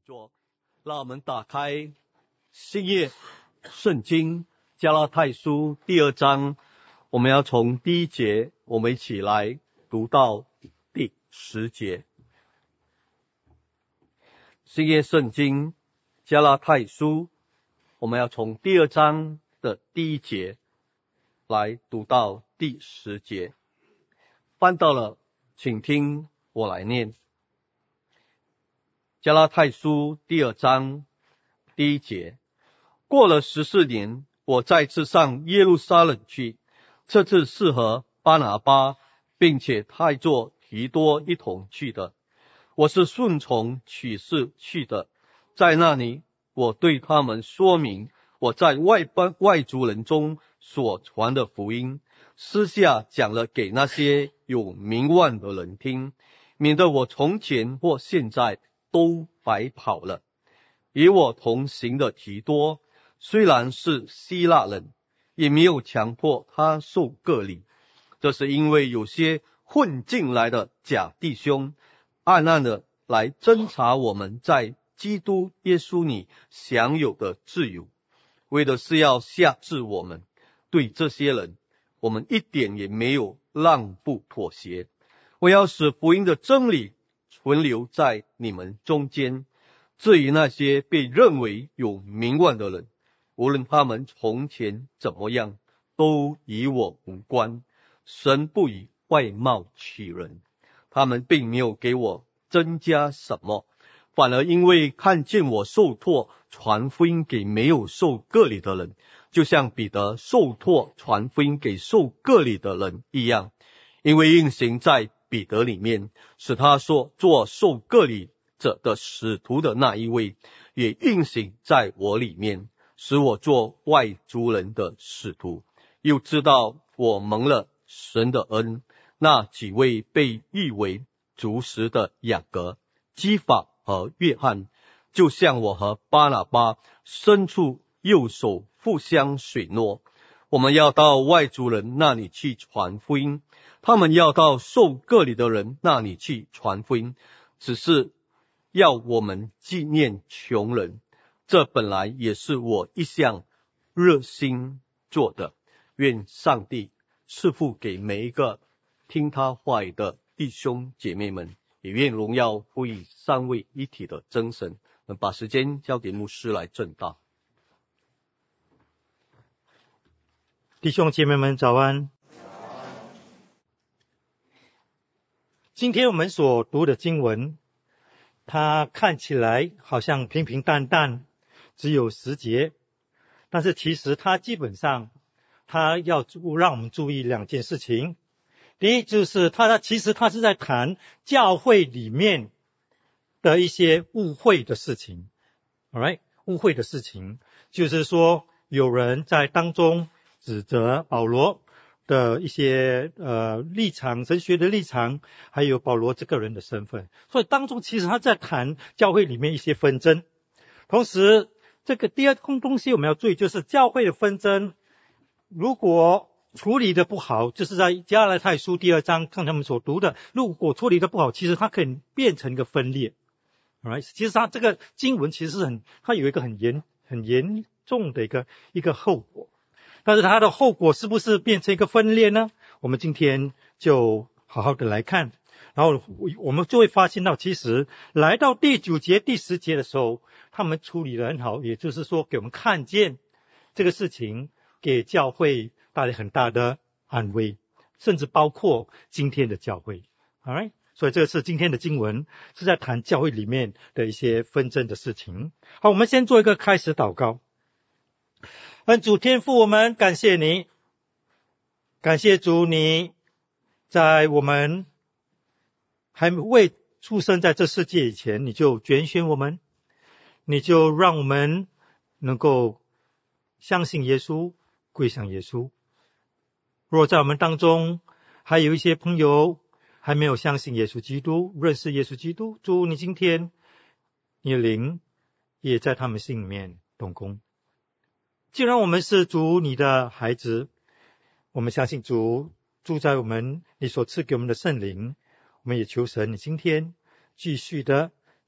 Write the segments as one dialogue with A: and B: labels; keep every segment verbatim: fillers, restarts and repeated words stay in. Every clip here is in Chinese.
A: 作，让我们打开新约圣经加拉太书第二章，我们要从第一节，我们一起来读到第十节。新约圣经加拉太书，我们要从第二章的第一节来读到第十节。翻到了，请听我来念。加拉太书第二章第一节，过了十四年，我再次上耶路撒冷去，这次是和巴拿巴并且太座提多一同去的。我是顺从启示去的，在那里我对他们说明我在外邦外族人中所传的福音，私下讲了给那些有名望的人听，免得我从前或现在都白跑了。与我同行的提多，虽然是希腊人，也没有强迫他受割礼，这是因为有些混进来的假弟兄暗暗的来侦查我们在基督耶稣里享有的自由，为的是要辖制我们。对这些人，我们一点也没有让步妥协。我要使福音的真理存留在你们中间。至于那些被认为有名望的人，无论他们从前怎么样，都与我无关。神不以外貌取人，他们并没有给我增加什么，反而因为看见我受托传福音给没有受割礼的人，就像彼得受托传福音给受割礼的人一样。因为运行在彼得里面，使他说做受割礼者的使徒的那一位，也运行在我里面，使我做外族人的使徒。又知道我蒙了神的恩，那几位被誉为族实的雅各、基法和约翰，就像我和巴拿巴伸出右手互相水诺，我们要到外族人那里去传福音，他们要到受割礼的人那里去传福音，只是要我们纪念穷人，这本来也是我一向热心做的。愿上帝赐福给每一个听他话语的弟兄姐妹们，也愿荣耀归于三位一体的真神。我们把时间交给牧师来正道。
B: 弟兄姐妹们早安。今天我们所读的经文，它看起来好像平平淡淡，只有十节，但是其实它基本上它要让我们注意两件事情。第一就是它其实它是在谈教会里面的一些误会的事情。 Alright， 误会的事情就是说有人在当中指责保罗的一些呃立场，神学的立场，还有保罗这个人的身份，所以当中其实他在谈教会里面一些纷争。同时这个第二个东西我们要注意，就是教会的纷争如果处理的不好，就是在加拉太书第二章看他们所读的，如果处理的不好，其实它可以变成一个分裂。Alright， 其实它这个经文其实是很，它有一个很严很严重的一个一个后果。但是它的后果是不是变成一个分裂呢？我们今天就好好的来看，然后我们就会发现到，其实来到第九节第十节的时候，他们处理得很好，也就是说给我们看见这个事情给教会带来很大的安慰，甚至包括今天的教会。 Alright， 所以这个是今天的经文，是在谈教会里面的一些纷争的事情。好，我们先做一个开始祷告。恩主天父，我们感谢你，感谢主，你在我们还未出生在这世界以前，你就拣选我们，你就让我们能够相信耶稣，归向耶稣。若在我们当中还有一些朋友还没有相信耶稣基督，认识耶稣基督，主，你今天你的灵也在他们心里面动工。既然我们是主你的孩子，我们相信主住在我们你所赐给我们的圣灵，我们也求神你今天继续的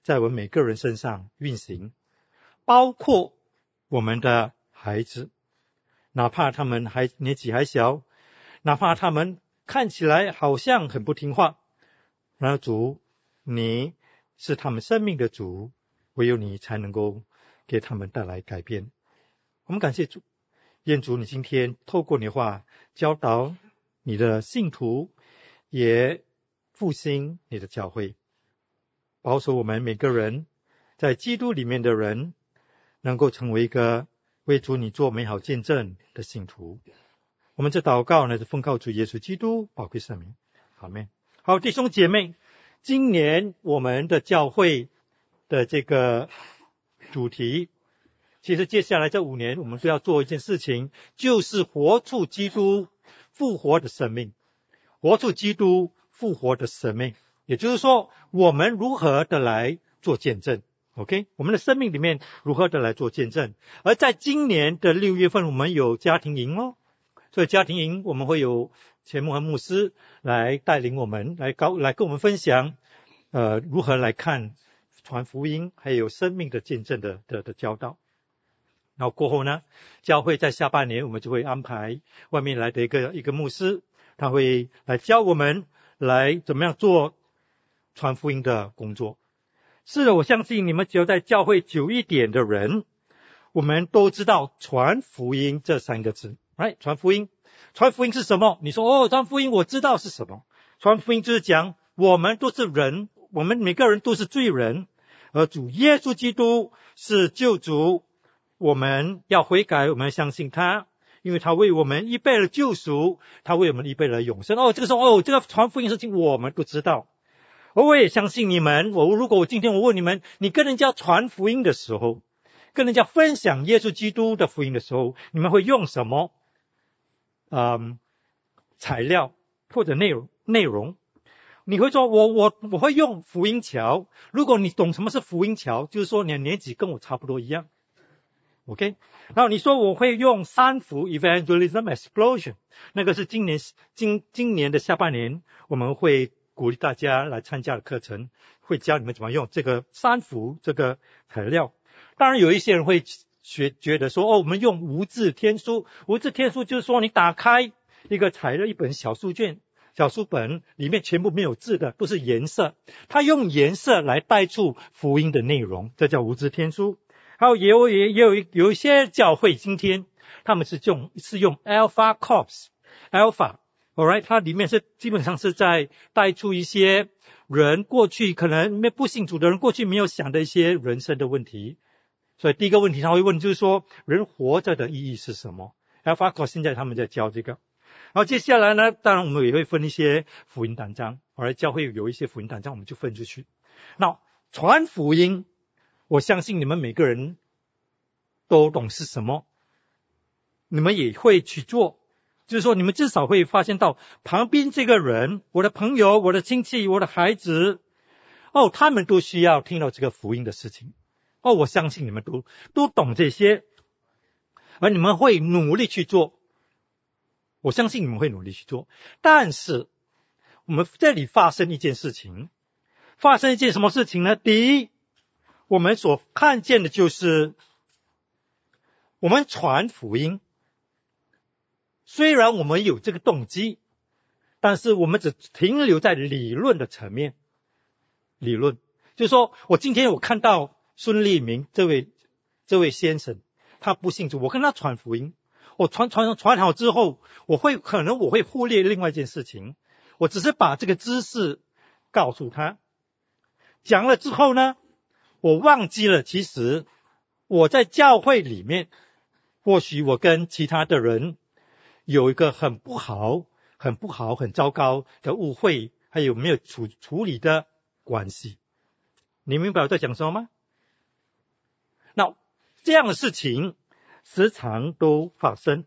B: 在我们每个人身上运行，包括我们的孩子，哪怕他们还年纪还小，哪怕他们看起来好像很不听话，然后主，你是他们生命的主，唯有你才能够给他们带来改变。我们感谢主，愿主你今天透过你的话教导你的信徒，也复兴你的教会，保守我们每个人在基督里面的人能够成为一个为主你做美好见证的信徒。我们这祷告呢是奉靠主耶稣基督宝贵圣名，阿们。好，弟兄姐妹，今年我们的教会的这个主题，其实接下来这五年我们都要做一件事情，就是活出基督复活的生命，活出基督复活的生命，也就是说我们如何的来做见证。 OK， 我们的生命里面如何的来做见证。而在今年的六月份我们有家庭营哦，所以家庭营我们会有前牧和牧师来带领我们，来高来跟我们分享呃如何来看传福音还有生命的见证的的的教导。然后过后呢，教会在下半年我们就会安排外面来的一个一个牧师，他会来教我们来怎么样做传福音的工作。是的，我相信你们只有在教会久一点的人，我们都知道传福音这三个字。right？ 传福音，传福音是什么？你说哦，传福音我知道是什么。传福音就是讲我们都是人，我们每个人都是罪人，而主耶稣基督是救主，我们要悔改，我们要相信他，因为他为我们预备了救赎，他为我们预备了永生。哦，这个时候哦，这个传福音的事情我们都知道。而我也相信你们，我如果我今天我问你们，你跟人家传福音的时候，跟人家分享耶稣基督的福音的时候，你们会用什么嗯材料或者内容内容？你会说我我我会用福音桥。如果你懂什么是福音桥，就是说你的年纪跟我差不多一样。OK， 然后你说我会用三福 Evangelism Explosion， 那个是今年今今年的下半年我们会鼓励大家来参加的课程，会教你们怎么用这个三福这个材料。当然有一些人会学觉得说哦，我们用无字天书。无字天书就是说你打开一个材料，一本小书卷小书本，里面全部没有字的，都是颜色，他用颜色来带出福音的内容，这叫无字天书。还有也有也有有一些教会今天他们是用是用 Alpha Corps Alpha Alright， 它里面是基本上是在带出一些人过去可能不信主的人过去没有想的一些人生的问题。所以第一个问题他会问就是说人活着的意义是什么。 Alpha Corps 现在他们在教这个。然后接下来呢，当然我们也会分一些福音单章，而教会有一些福音单章我们就分出去。那传福音，我相信你们每个人都懂是什么，你们也会去做。就是说你们至少会发现到旁边这个人，我的朋友，我的亲戚，我的孩子，哦，他们都需要听到这个福音的事情。哦，我相信你们都都懂这些，而你们会努力去做。我相信你们会努力去做。但是我们这里发生一件事情，发生一件什么事情呢？第一，我们所看见的就是我们传福音，虽然我们有这个动机，但是我们只停留在理论的层面。理论就是说我今天我看到孙立明这位这位先生，他不信主，我跟他传福音，我传传传好之后，我会可能我会忽略另外一件事情，我只是把这个知识告诉他，讲了之后呢，我忘记了其实我在教会里面，或许我跟其他的人有一个很不好很不好很糟糕的误会，还有没有处处理的关系。你明白我在讲什么吗？那这样的事情时常都发生。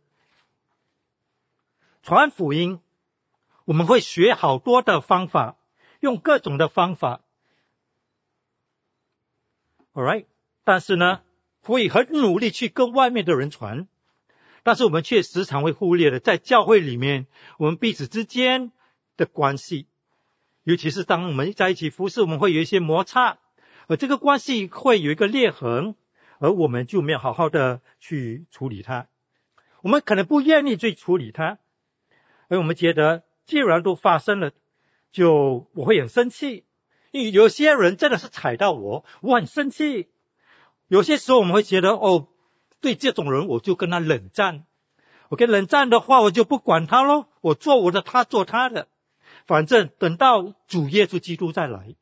B: 传福音我们会学好多的方法，用各种的方法 Alright， 但是呢会很努力去跟外面的人传，但是我们却时常会忽略了在教会里面我们彼此之间的关系。尤其是当我们在一起服侍，我们会有一些摩擦， 而这个关系会有一个裂痕，而我们就没有好好的去处理它。我们可能不愿意去处理它，而我们觉得既然都发生了，就我会很生气。因为有些人真的是踩到我，我很生气。有些时候我们会觉得，哦，对这种人我就跟他冷战。我跟冷战的话，我就不管他咯，我做我的，他做他的，反正等到主耶稣基督再来，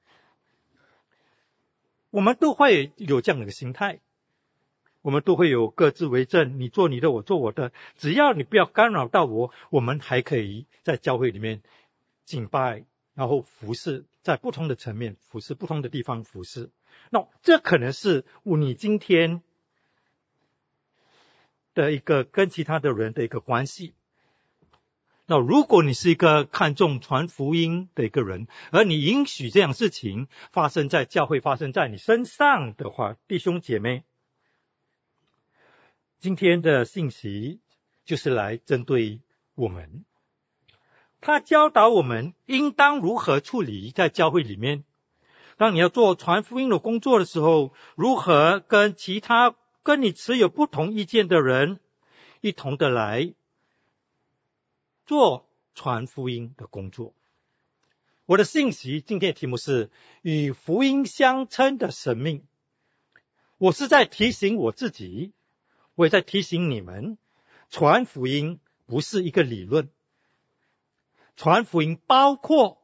B: 我们都会有这样的一个心态，我们都会有各自为政，你做你的，我做我的，只要你不要干扰到我，我们还可以在教会里面敬拜，然后服侍，在不同的层面服侍，不同的地方服侍。那这可能是你今天的一个跟其他的人的一个关系。那如果你是一个看重传福音的一个人，而你允许这样事情发生在教会，发生在你身上的话，弟兄姐妹，今天的信息就是来针对我们，他教导我们应当如何处理在教会里面。当你要做传福音的工作的时候，如何跟其他跟你持有不同意见的人一同的来做传福音的工作。我的信息今天的题目是与福音相称的生命。我是在提醒我自己，我也在提醒你们，传福音不是一个理论，传福音包括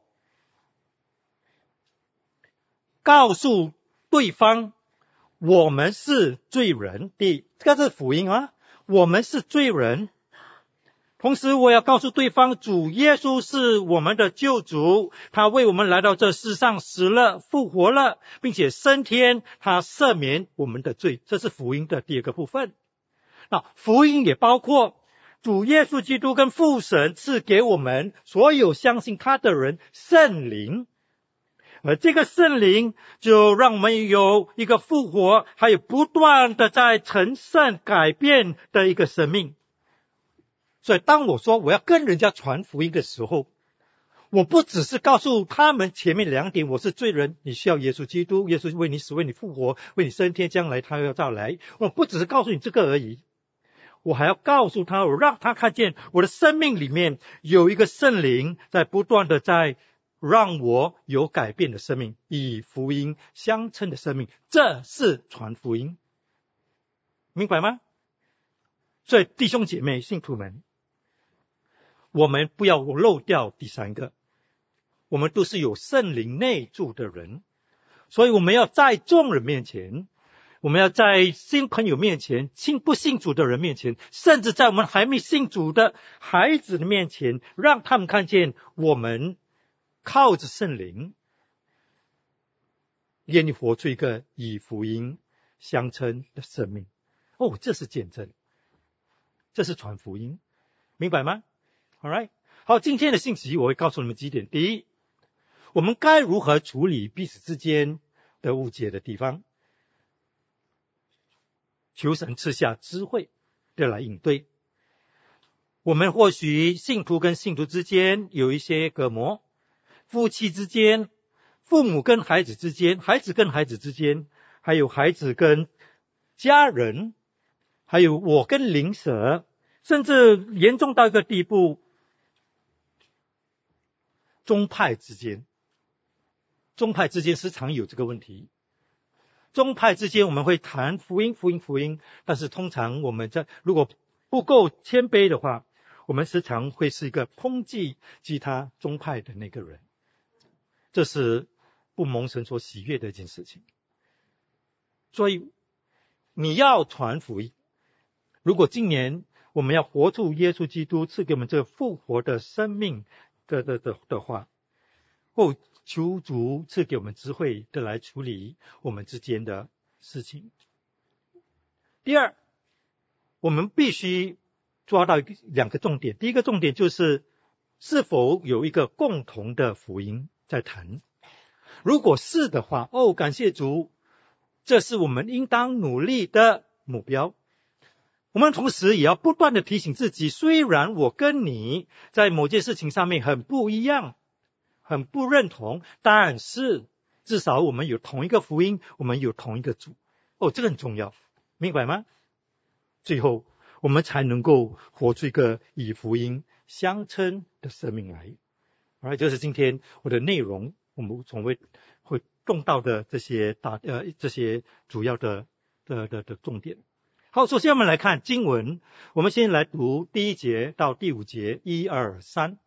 B: 告诉对方我们是罪人，第一，这个是福音啊，我们是罪人。同时我要告诉对方，主耶稣是我们的救主，他为我们来到这世上死了复活了，并且升天，他赦免我们的罪，这是福音的第二个部分。那福音也包括主耶稣基督跟父神赐给我们所有相信他的人圣灵，而这个圣灵就让我们有一个复活，还有不断的在成圣改变的一个生命。所以当我说我要跟人家传福音的时候，我不只是告诉他们前面两点，我是罪人，你需要耶稣基督，耶稣为你死，为你复活，为你升天，将来他要再来。我不只是告诉你这个而已，我还要告诉他，我让他看见我的生命里面有一个圣灵在不断的在让我有改变的生命，以福音相称的生命，这是传福音，明白吗？所以弟兄姐妹信徒们，我们不要漏掉第三个，我们都是有圣灵内住的人，所以我们要在众人面前，我们要在新朋友面前，信不信主的人面前，甚至在我们还没信主的孩子的面前，让他们看见我们靠着圣灵愿意活出一个以福音相称的生命。哦，这是见证，这是传福音，明白吗？ Alright， 好，今天的信息我会告诉你们几点。第一，我们该如何处理彼此之间的误解的地方，求神赐下智慧的来应对。我们或许信徒跟信徒之间有一些隔膜，夫妻之间，父母跟孩子之间，孩子跟孩子之间，还有孩子跟家人，还有我跟邻舍，甚至严重到一个地步，宗派之间，宗派之间时常有这个问题。宗派之间我们会谈福音福音福音，但是通常我们在如果不够谦卑的话，我们时常会是一个抨击其他宗派的那个人，这是不蒙神所喜悦的一件事情。所以你要传福音，如果今年我们要活出耶稣基督赐给我们这个复活的生命的的的的话，哦，求主赐给我们智慧的来处理我们之间的事情。第二，我们必须抓到两个重点。第一个重点就是是否有一个共同的福音在谈。如果是的话，哦，感谢主，这是我们应当努力的目标。我们同时也要不断的提醒自己，虽然我跟你在某件事情上面很不一样，很不认同，但是至少我们有同一个福音，我们有同一个主。哦，这个很重要，明白吗？最后我们才能够活出一个以福音相称的生命来。好，这是今天我的内容，我们总会会动到的这些大呃这些主要的的的的重点。好，首先我们来看经文，我们先来读第一节到第五节，一二三。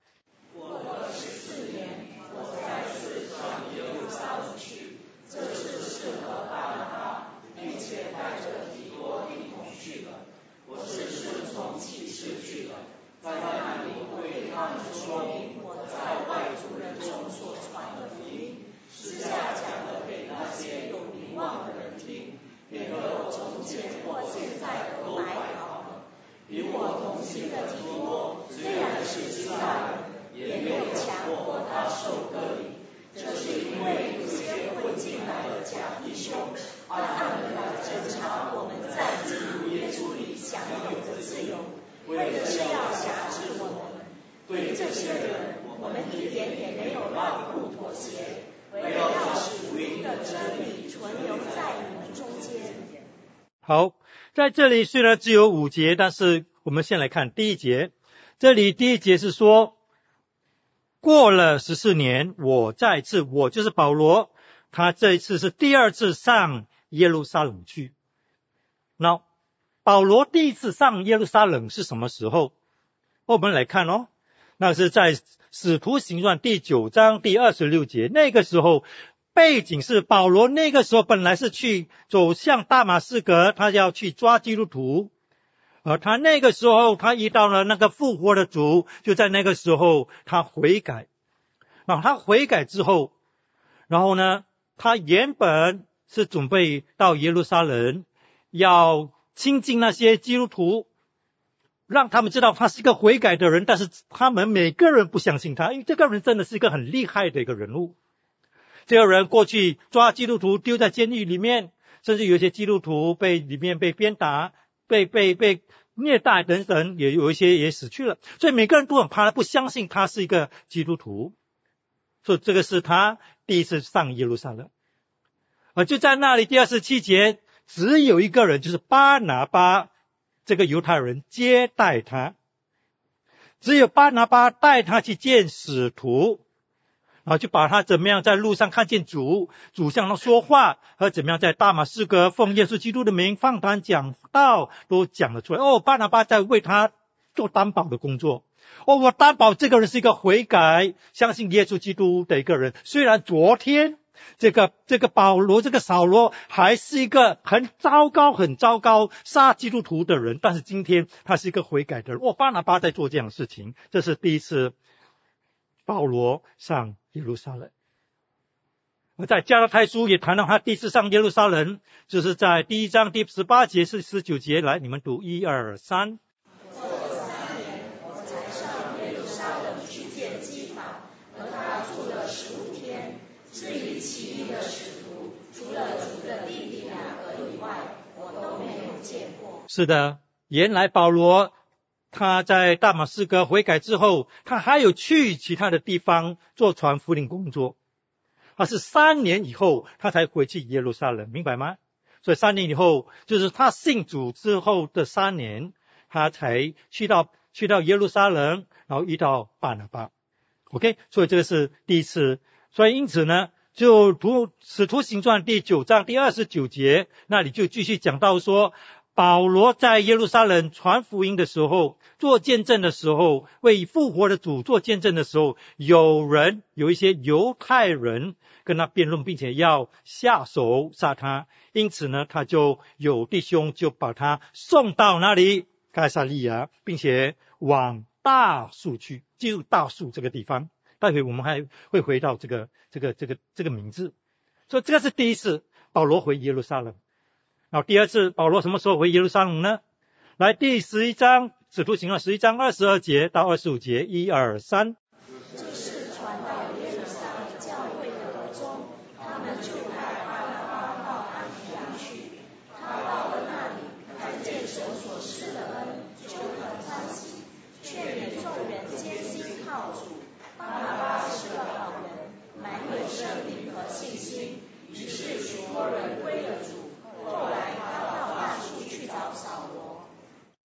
C: 与我同行的提多，虽然是希腊人，也没有强迫他受割礼。这是因为有些混进来的假弟兄，而暗地来侦查我们在基督耶稣里享有的自由，为的是要辖制我们。对这些人，我们一点也没有让步妥协，为要使福音的真理存留在你们中间。
B: 好，在这里虽然只有五节，但是我们先来看第一节。这里第一节是说，过了十四年，我再次，我就是保罗，他这一次是第二次上耶路撒冷去。那保罗第一次上耶路撒冷是什么时候？我们来看哦，那是在使徒行传第九章第二十六节，那个时候背景是保罗那个时候本来是去走向大马士革，他要去抓基督徒，而他那个时候他遇到了那个复活的主，就在那个时候他悔改。然后他悔改之后，然后呢，他原本是准备到耶路撒冷，要亲近那些基督徒，让他们知道他是一个悔改的人，但是他们每个人不相信他，因为这个人真的是一个很厉害的一个人物。这个人过去抓基督徒丢在监狱里面，甚至有一些基督徒被里面被鞭打，被被被虐待等等，也有一些也死去了，所以每个人都很怕他，不相信他是一个基督徒。所以这个是他第一次上耶路撒冷，而就在那里第二十七节，只有一个人，就是巴拿巴这个犹太人接待他，只有巴拿巴带他去见使徒，然后就把他怎么样在路上看见主，主向他说话，和怎么样在大马士革奉耶稣基督的名放胆讲道都讲了出来。哦，巴拿巴在为他做担保的工作。哦，我担保这个人是一个悔改相信耶稣基督的一个人，虽然昨天这个这个保罗这个扫罗还是一个很糟糕很糟糕杀基督徒的人，但是今天他是一个悔改的人。哦，巴拿巴在做这样的事情，这是第一次保罗上耶路撒冷。而在加拉太书也谈到他第一次上耶路撒冷，就是在第一章第十八节至十九节，来你们读一二三。
C: 过了三年，我才上耶路撒冷去见基法，和他住了十五天。至于其余的使徒，除了主的弟弟两个以外，我都没有见过。
B: 是的，原来保罗他在大马士革悔改之后，他还有去其他的地方做传福音工作。他是三年以后他才回去耶路撒冷，明白吗？所以三年以后，就是他信主之后的三年，他才去到去到耶路撒冷，然后遇到巴拿巴。OK， 所以这个是第一次。所以因此呢，就读使徒行传第九章第二十九节，那里就继续讲到说，保罗在耶路撒冷传福音的时候，做见证的时候，为复活的主做见证的时候，有人有一些犹太人跟他辩论，并且要下手杀他，因此呢，他就有弟兄就把他送到那里该撒利亚，并且往大树去，进入大树这个地方。待会我们还会回到这个这个这个这个名字。所以这个是第一次保罗回耶路撒冷。然后第二次保罗什么时候回耶路撒冷呢？来第十一章使徒行传十一章二十二节到二十五节，一二三。
C: 这事传到耶路撒冷教会的耳中，他们就派巴拿巴到安提阿去。他到了那里，看见神所施的恩，就很欢喜，劝勉众人艰辛靠主。巴拿巴是个好人，满有圣灵和信心，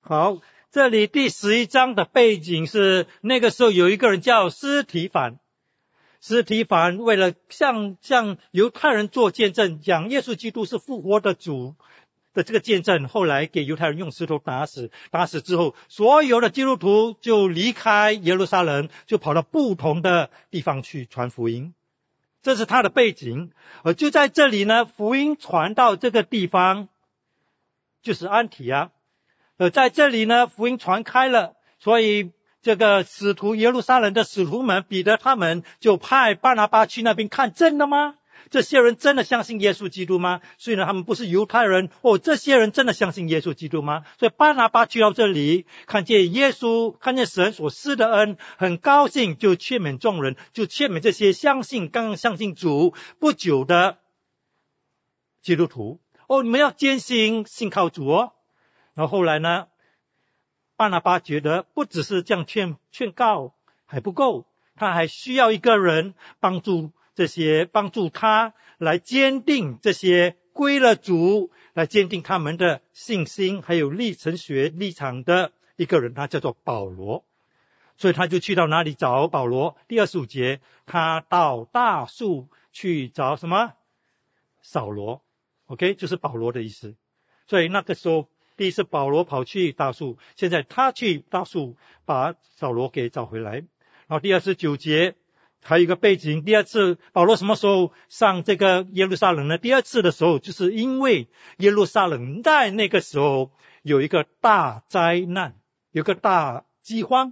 B: 好，这里第十一章的背景是那个时候有一个人叫司提反，司提反为了向向犹太人做见证，讲耶稣基督是复活的主的这个见证，后来给犹太人用石头打死，打死之后，所有的基督徒就离开耶路撒冷，就跑到不同的地方去传福音。这是他的背景。而就在这里呢，福音传到这个地方，就是安提阿。而在这里呢，福音传开了，所以这个使徒耶路撒冷的使徒们，彼得他们就派巴拿巴去那边看，真的吗？这些人真的相信耶稣基督吗？虽然他们不是犹太人，哦，这些人真的相信耶稣基督吗？所以巴拿巴去到这里，看见耶稣，看见神所施的恩，很高兴，就劝勉众人，就劝勉这些相信刚刚相信主不久的基督徒，哦，你们要坚信信靠主哦。然后后来呢，巴拿巴觉得不只是这样劝劝告还不够，他还需要一个人帮助这些帮助他来坚定这些归了主，来坚定他们的信心还有历程学立场的一个人，他叫做保罗。所以他就去到哪里找保罗？第二十五节，他到大树去找什么？扫罗。 OK， 就是保罗的意思。所以那个时候第一次保罗跑去大树，现在他去大树把扫罗给找回来。然后第二十九节还有一个背景，第二次保罗什么时候上这个耶路撒冷呢？第二次的时候，就是因为耶路撒冷在那个时候有一个大灾难，有个大饥荒。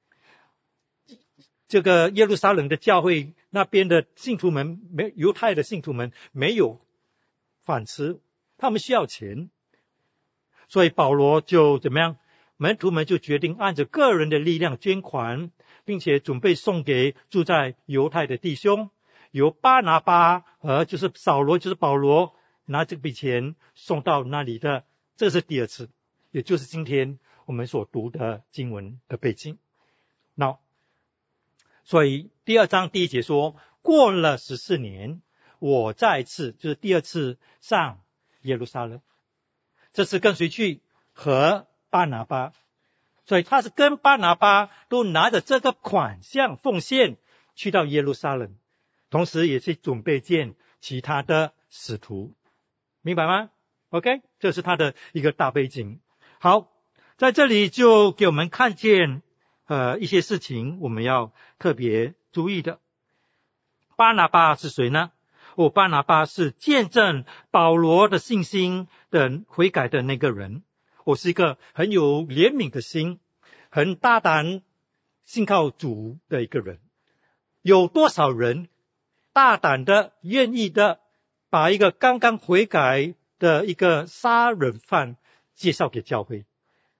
B: 这个耶路撒冷的教会那边的信徒们，没犹太的信徒们没有饭吃，他们需要钱，所以保罗就怎么样？门徒们就决定按着个人的力量捐款，并且准备送给住在犹太的弟兄，由巴拿巴和就是扫罗就是保罗拿这笔钱送到那里的。这是第二次，也就是今天我们所读的经文的背景。那所以第二章第一节说，过了十四年，我再次就是第二次上耶路撒冷，这次跟谁去？和巴拿巴。所以他是跟巴拿巴都拿着这个款项奉献去到耶路撒冷，同时也是准备见其他的使徒，明白吗？ OK， 这是他的一个大背景。好，在这里就给我们看见呃一些事情我们要特别注意的。巴拿巴是谁呢？哦，巴拿巴是见证保罗的信心的悔改的那个人。我是一个很有怜悯的心，很大胆信靠主的一个人。有多少人大胆的愿意的把一个刚刚悔改的一个杀人犯介绍给教会？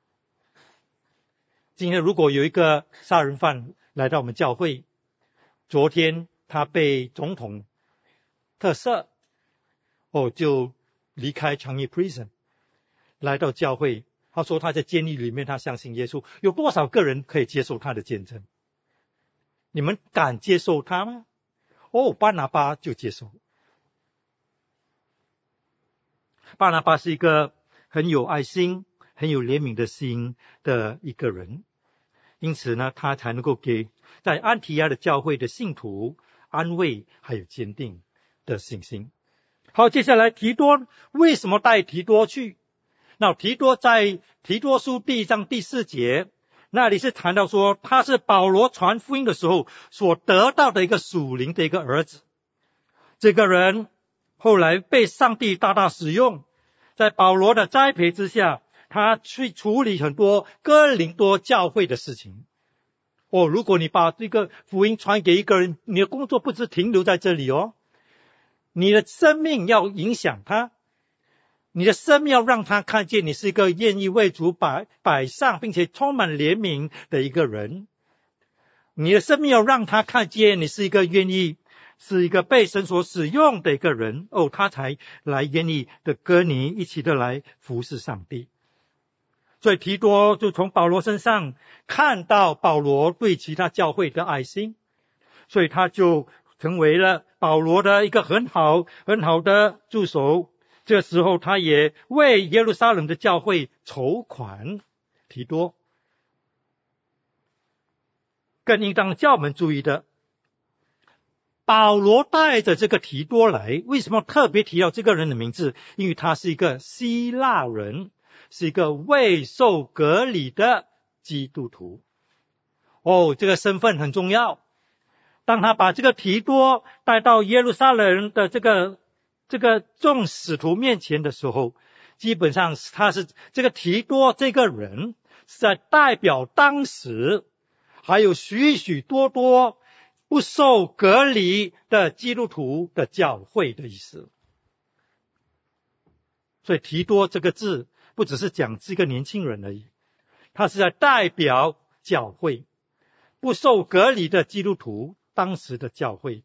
B: 今天如果有一个杀人犯来到我们教会，昨天他被总统特赦，哦，就离开长义 prison来到教会，他说他在监狱里面他相信耶稣，有多少个人可以接受他的见证？你们敢接受他吗？哦，巴拿巴就接受。巴拿巴是一个很有爱心很有怜悯的心的一个人，因此呢他才能够给在安提阿的教会的信徒安慰还有坚定的信心。好，接下来提多为什么带提多去？那提多在提多书第一章第四节，那里是谈到说他是保罗传福音的时候所得到的一个属灵的一个儿子。这个人后来被上帝大大使用，在保罗的栽培之下，他去处理很多哥林多教会的事情。哦，如果你把这个福音传给一个人，你的工作不只停留在这里哦，你的生命要影响他，你的生命要让他看见你是一个愿意为主摆摆上并且充满怜悯的一个人。你的生命要让他看见你是一个愿意是一个被神所使用的一个人，哦，他才来愿意的跟你一起的来服侍上帝。所以提多就从保罗身上看到保罗对其他教会的爱心，所以他就成为了保罗的一个很好很好的助手。这时候他也为耶路撒冷的教会筹款， 提多。更应当叫我们注意的，保罗带着这个提多来，为什么特别提到这个人的名字？因为他是一个希腊人，是一个未受割礼的基督徒。哦，这个身份很重要。当他把这个提多带到耶路撒冷的这个这个众使徒面前的时候，基本上他是这个提多这个人是在代表当时还有许许多多不受割礼的基督徒的教会的意思。所以提多这个字不只是讲这个年轻人而已，他是在代表教会，不受割礼的基督徒当时的教会。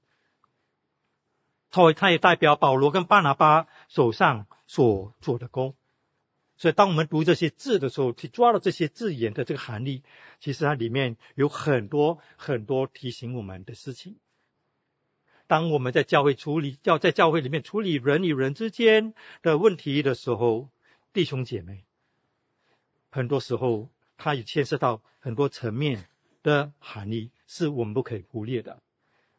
B: 他也代表保罗跟巴拿巴手上所做的工。所以当我们读这些字的时候，去抓到这些字眼的这个含义，其实它里面有很多很多提醒我们的事情。当我们在教会处理要在教会里面处理人与人之间的问题的时候，弟兄姐妹，很多时候它也牵涉到很多层面的含义，是我们不可以忽略的。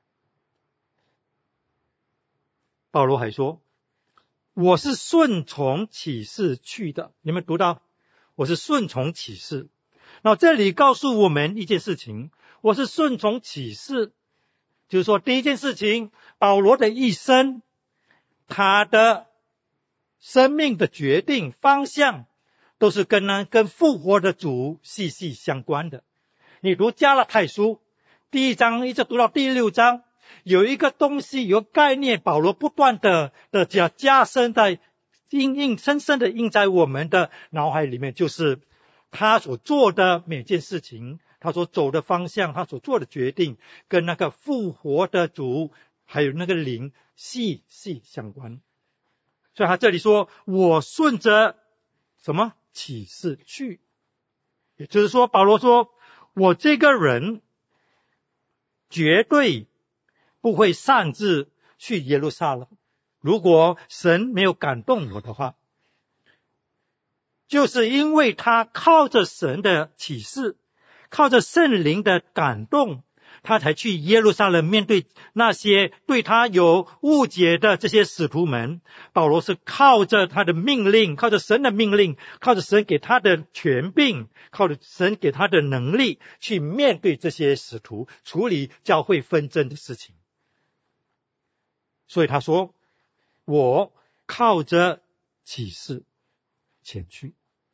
B: 保罗还说，我是顺从启示去的。你们读到我是顺从启示，那这里告诉我们一件事情，我是顺从启示，就是说第一件事情，保罗的一生，他的生命的决定方向都是跟呢跟复活的主息息相关的。你读加拉太书第一章一直读到第六章，有一个东西，有个概念，保罗不断的的加加深在印印深深的印在我们的脑海里面，就是他所做的每件事情，他所走的方向，他所做的决定，跟那个复活的主还有那个灵息息相关。所以他这里说，我顺着什么启示去，也就是说保罗说，我这个人绝对不会擅自去耶路撒冷，如果神没有感动我的话，就是因为他靠着神的启示，靠着圣灵的感动，他才去耶路撒冷面对那些对他有误解的这些使徒们。保罗是靠着他的命令，靠着神的命令，靠着神给他的权柄，靠着神给他的能力去面对这些使徒，处理教会纷争的事情。所以他说，我靠着启示前去。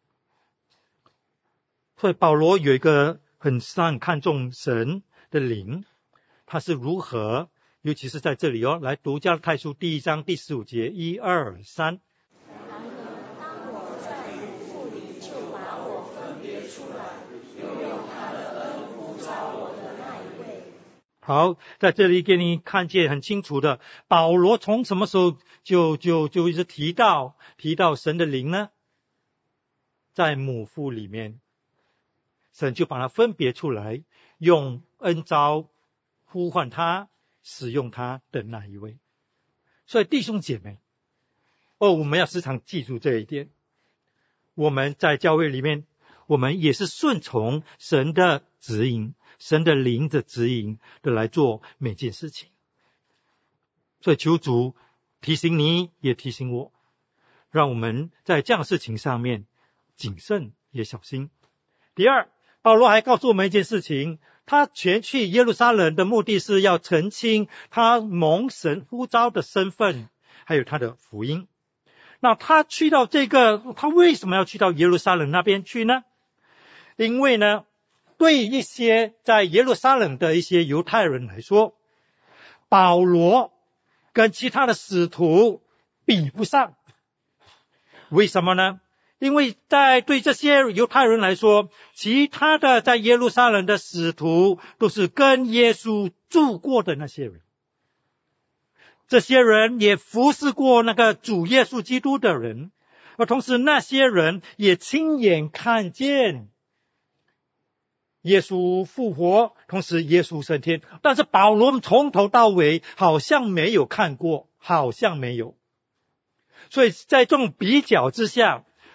B: 所以保罗有一个很很看重神的灵，他是如何，尤其是在这里哦，来读加拉太书第一章第十五节，一二三。
C: 然而当我在母腹里就把我分别出来，又用他的恩呼召我的那一位。
B: 好，在这里给你看见很清楚的，保罗从什么时候就就就一直提到提到神的灵呢？在母腹里面，神就把它分别出来，用恩召呼唤他，使用他的那一位。所以弟兄姐妹，哦，我们要时常记住这一点。我们在教会里面，我们也是顺从神的指引，神的灵的指引的来做每件事情。所以求主提醒你，也提醒我，让我们在这样的事情上面谨慎也小心。第二，保罗还告诉我们一件事情，他前去耶路撒冷的目的是要澄清他蒙神呼召的身份，还有他的福音。那他去到这个，他为什么要去到耶路撒冷那边去呢？因为呢，对一些在耶路撒冷的一些犹太人来说，保罗跟其他的使徒比不上。为什么呢？因为在对这些犹太人来说，其他的在耶路撒冷的使徒都是跟耶稣住过的那些人，这些人也服侍过那个主耶稣基督的人，而同时那些人也亲眼看见耶稣复活，同时耶稣升天。但是保罗从头到尾好像没有看过，好像没有。所以在这种比较之下，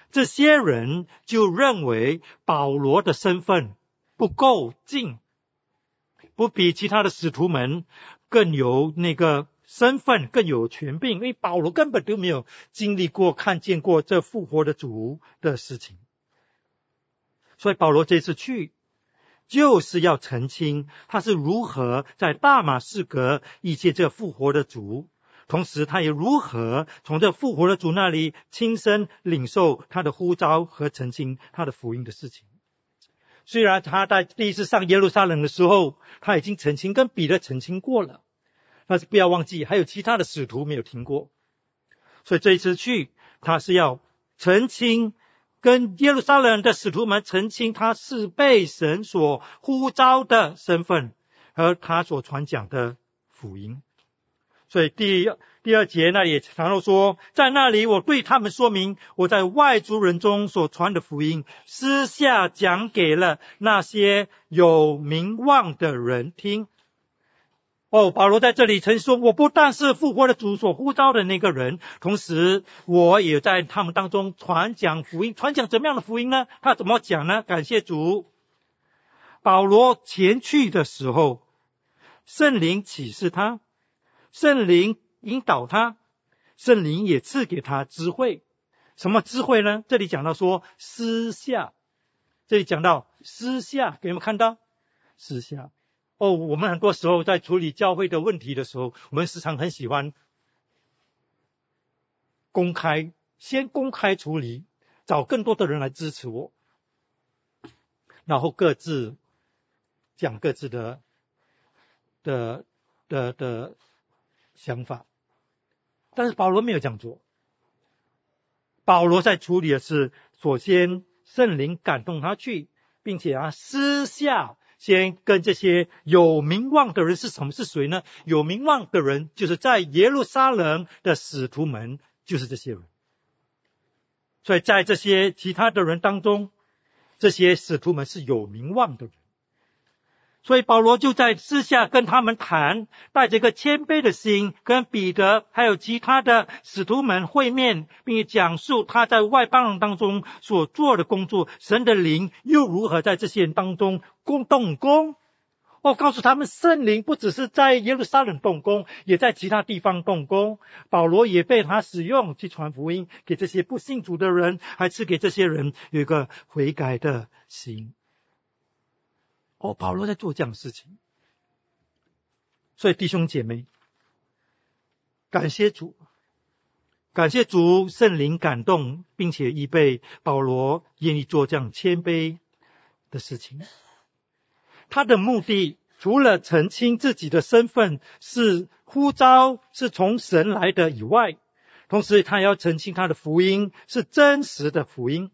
B: 这些人就认为保罗的身份不够近，不比其他的使徒们更有那个身份，更有权柄，因为保罗根本都没有经历过看见过这复活的主的事情。所以保罗这次去就是要澄清他是如何在大马士革遇见这复活的主，同时他也如何从这复活的主那里亲身领受他的呼召和澄清他的福音的事情。虽然他在第一次上耶路撒冷的时候他已经澄清跟彼得澄清过了，但是不要忘记还有其他的使徒没有听过，所以这一次去他是要澄清，跟耶路撒冷的使徒们澄清他是被神所呼召的身份和他所传讲的福音。所以第第二节那里也谈到说，在那里我对他们说明我在外族人中所传的福音私下讲给了那些有名望的人听。哦，保罗在这里曾说，我不但是复活的主所呼召的那个人，同时我也在他们当中传讲福音。传讲怎么样的福音呢？他怎么讲呢？感谢主，保罗前去的时候，圣灵启示他，圣灵引导他，圣灵也赐给他智慧。什么智慧呢？这里讲到说私下，这里讲到私下，给你们看到私下。哦，我们很多时候在处理教会的问题的时候，我们时常很喜欢公开，先公开处理，找更多的人来支持我，然后各自讲各自的的的的想法。但是保罗没有这样做，保罗在处理的是，首先圣灵感动他去，并且啊私下先跟这些有名望的人，是什么？是谁呢？有名望的人就是在耶路撒冷的使徒们，就是这些人。所以在这些其他的人当中，这些使徒们是有名望的人。所以保罗就在私下跟他们谈，带着一个谦卑的心，跟彼得还有其他的使徒们会面，并且讲述他在外邦人当中所做的工作，神的灵又如何在这些人当中动工。我告诉他们，圣灵不只是在耶路撒冷动工，也在其他地方动工。保罗也被他使用去传福音给这些不信主的人，还赐给这些人有一个悔改的心。哦，保罗在做这样的事情。所以弟兄姐妹，感谢主，感谢主，圣灵感动，并且预备保罗愿意做这样谦卑的事情。他的目的除了澄清自己的身份是呼召是从神来的以外，同时他要澄清他的福音是真实的福音。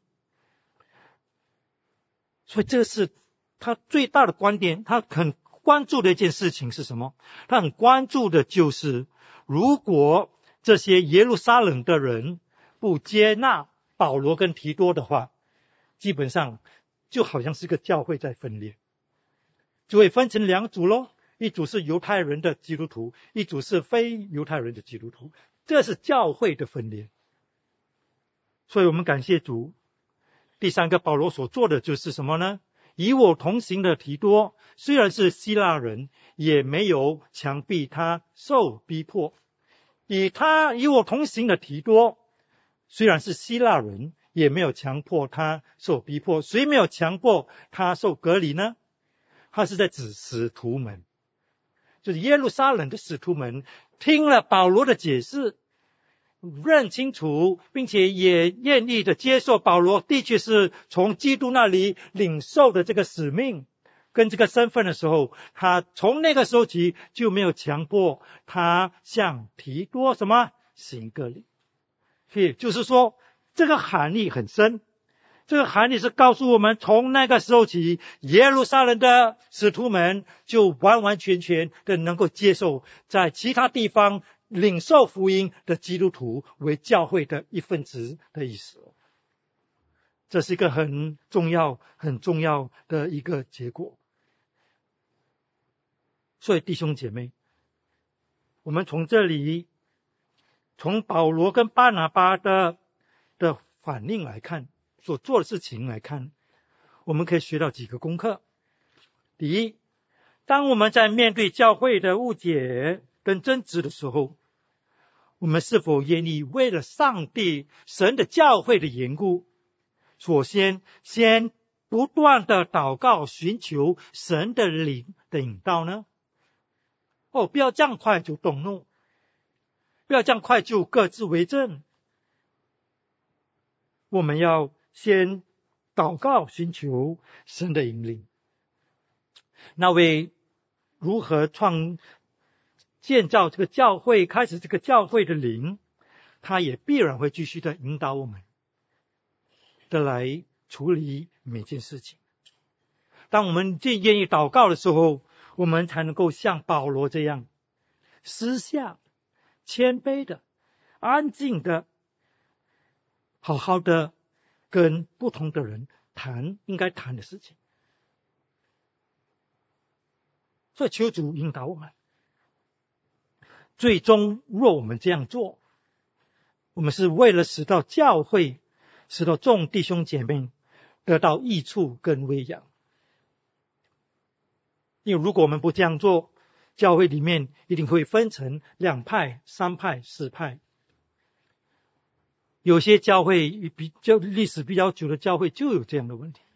B: 所以这是他最大的观点。他很关注的一件事情是什么？他很关注的就是，如果这些耶路撒冷的人不接纳保罗跟提多的话，基本上就好像是个教会在分裂，就会分成两组咯，一组是犹太人的基督徒，一组是非犹太人的基督徒，这是教会的分裂。所以我们感谢主。第三个，保罗所做的就是什么呢？与我同行的提多虽然是希腊人，也没有强逼他受逼迫。与他与我同行的提多虽然是希腊人，也没有强迫他受逼迫。谁没有强迫他受隔离呢？他是在指使徒们，就是耶路撒冷的使徒们，听了保罗的解释，认清楚，并且也愿意的接受保罗的确是从基督那里领受的这个使命跟这个身份的时候，他从那个时候起就没有强迫他向提多什么行割礼。所以就是说，这个含义很深。这个含义是告诉我们，从那个时候起，耶路撒冷的使徒们就完完全全的能够接受在其他地方领受福音的基督徒为教会的一份子的意思。这是一个很重要很重要的一个结果。所以弟兄姐妹，我们从这里，从保罗跟巴拿巴的的反应来看，所做的事情来看，我们可以学到几个功课。第一，当我们在面对教会的误解跟争执的时候，我们是否愿意为了上帝神的教会的缘故，首先先不断的祷告，寻求神的灵的引导呢？哦，不要这样快就动怒，不要这样快就各自为政。我们要先祷告，寻求神的引领。那位如何创建造这个教会，开始这个教会的灵，他也必然会继续的引导我们的来处理每件事情。当我们最愿意祷告的时候，我们才能够像保罗这样私下谦卑的安静的好好的跟不同的人谈应该谈的事情。所以求主引导我们，最终若我们这样做，我们是为了使到教会，使到众弟兄姐妹得到益处跟喂养。因为如果我们不这样做，教会里面一定会分成两派、三派、四派。有些教会比较历史比较久的教会就有这样的问题，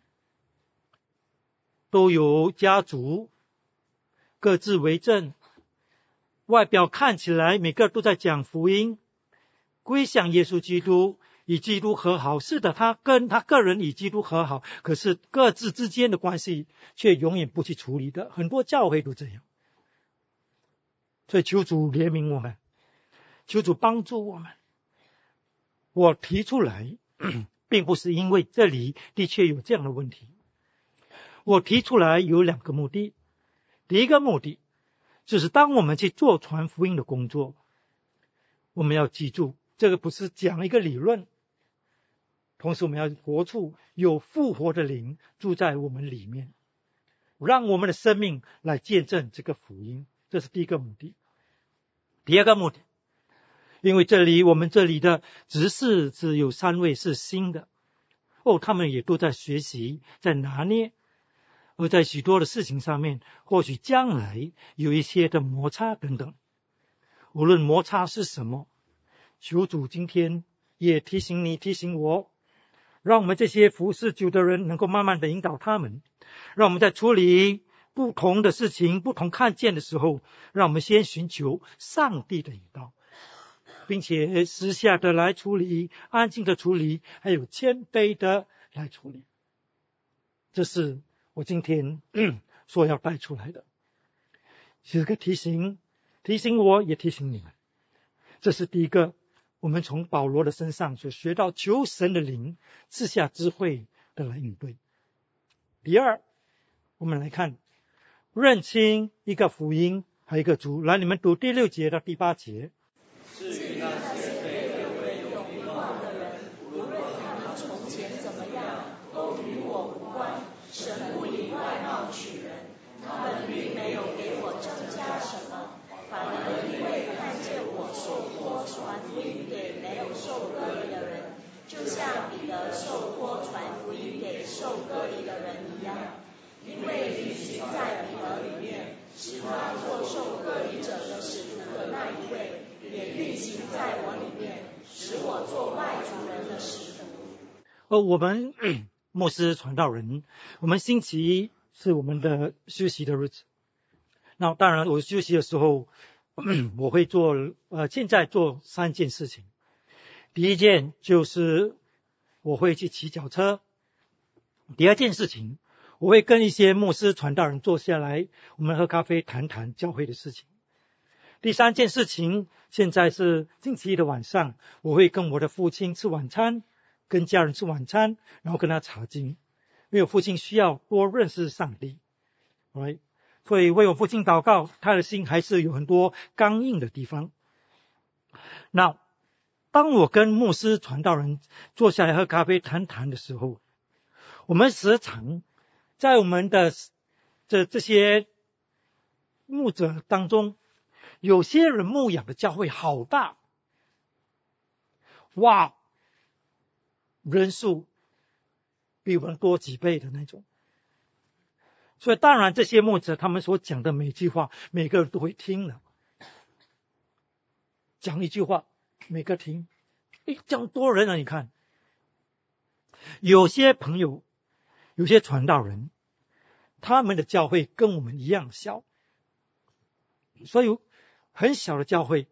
B: 都有家族各自为政，外表看起来每个都在讲福音，归向耶稣基督，与基督和好。是的，他跟他个人与基督和好，可是各自之间的关系却永远不去处理的，很多教会都这样。所以求主怜悯我们，求主帮助我们。我提出来并不是因为这里的确有这样的问题，我提出来有两个目的。第一个目的就是当我们去做传福音的工作，我们要记住，这个不是讲一个理论，同时我们要活出有复活的灵住在我们里面，让我们的生命来见证这个福音，这是第一个目的。第二个目的，因为这里我们这里的执事只有三位是新的，哦，他们也都在学习，在拿捏，而在许多的事情上面，或许将来有一些的摩擦等等。无论摩擦是什么，求主今天也提醒你，提醒我，让我们这些服侍主的人能够慢慢的引导他们，让我们在处理不同的事情、不同看见的时候，让我们先寻求上帝的引导，并且私下的来处理，安静的处理，还有谦卑的来处理。这是我今天所要带出来的，是个提醒，提醒我也提醒你们。这是第一个，我们从保罗的身上所学到求神的灵赐下智慧的来应对。第二，我们来看认清一个福音，还有一个主。来，你们读第六节到第八节。
C: 至于那些被认为有名望的人，无论他们从前怎么样，都与我无关。神不以外貌取人，他们并没有给我增加什么，反而因为看见我受托传福音给没有受割礼的人，就像彼得受托传福音给受割礼的人一样。因为运行在彼得里面，使他做受割礼者的使徒的那一位，也运行在我里面，使我做外族人的使徒。
B: 而我们牧师传道人，我们星期一是我们的休息的日子。那当然我休息的时候，我会做呃现在做三件事情。第一件就是我会去骑脚车。第二件事情，我会跟一些牧师传道人坐下来，我们喝咖啡谈谈教会的事情。第三件事情，现在是星期一的晚上，我会跟我的父亲吃晚餐，跟家人吃晚餐，然后跟他查经，因为我父亲需要多认识上帝， right? 所以为我父亲祷告，他的心还是有很多刚硬的地方。那当我跟牧师传道人坐下来喝咖啡谈谈的时候，我们时常在我们的这这些牧者当中，有些人牧养的教会好大，哇， 人数比我们多几倍的那种。所以当然这些牧者他们所讲的每句话，每个人都会听的。讲一句话，每个听，诶，讲多人啊！你看，有些朋友，有些传道人，他们的教会跟我们一样小，所以很小的教会，